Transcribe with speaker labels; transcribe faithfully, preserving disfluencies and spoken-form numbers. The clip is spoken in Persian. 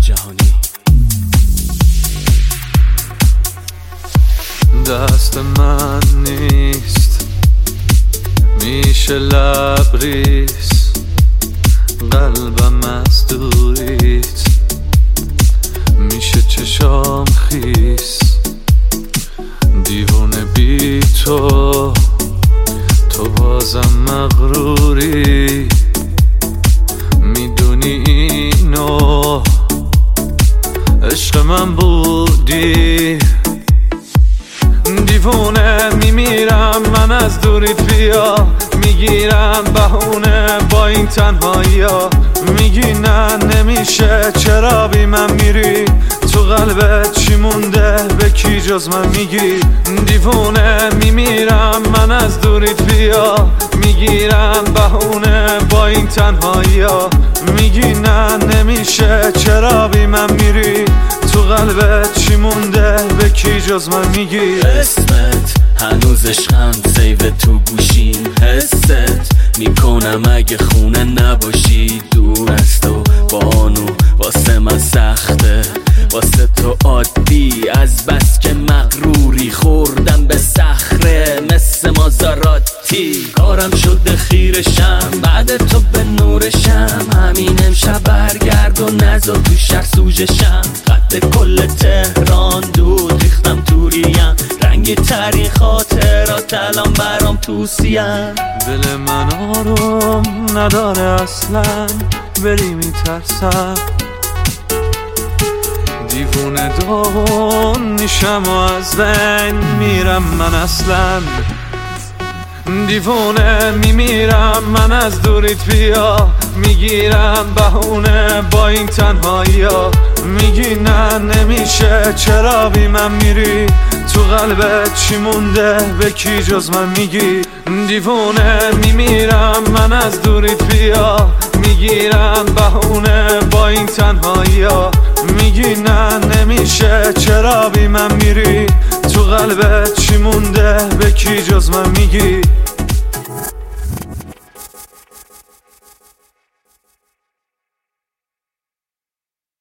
Speaker 1: جهانی.
Speaker 2: دست من نیست میشه لبریز، قلبم از دوریت میشه چشام خیس. دیوونه بی تو تو بازم مغروری، میدونی اینو عشق من بودی. دیوونه میمیرم من از دوریت، بیا میگیرم بهونه با این تنهایی ها. میگی نه نمیشه، چرا بی من میری؟ تو قلبت چی مونده؟ به کی جز من میگی؟ دیوونه میمیرم من از دوریت، بیا میگیرم بهونه با این تنهایی ها. میگی نه نمیشه، چرا بی من میری؟ تو قلبت چی مونده؟ به کی جز من میگی؟
Speaker 1: اسمت هنوز عشقم سیو تو گوشیم، حست میکنم اگه خونه نباشی. دور از تو بانو واسه من سخته، واسه تو عادی از بس که مغروری. خوردم به صخره مثل مازاراتی، کارم شده خیرشم بعد تو به نورشم. همین امشب برگرد و نزا تو شهر سوژشم. قد کل تهران دود ریختم توریم، رنگی ترین خاطرات الان برام توسیم.
Speaker 2: دل من آروم نداره اصلا، بری میترسم. دیوونه دون میشم و از بین میرم من اصلا. دیوونه میمیرم من از دوریت، بیا میگیرم بهونه با این تنهایی ها. میگی نه نمیشه، چرا بی من میری؟ تو قلبت چی مونده؟ به کی جز من میگی؟ دیوونه میمیرم من از دوریت، بیا میگیرم بهونه با این تنهایی ها. میگی نه نمیشه، چرا بی من میری؟ تو قلبت چی مونده؟ به کی جز من میگی؟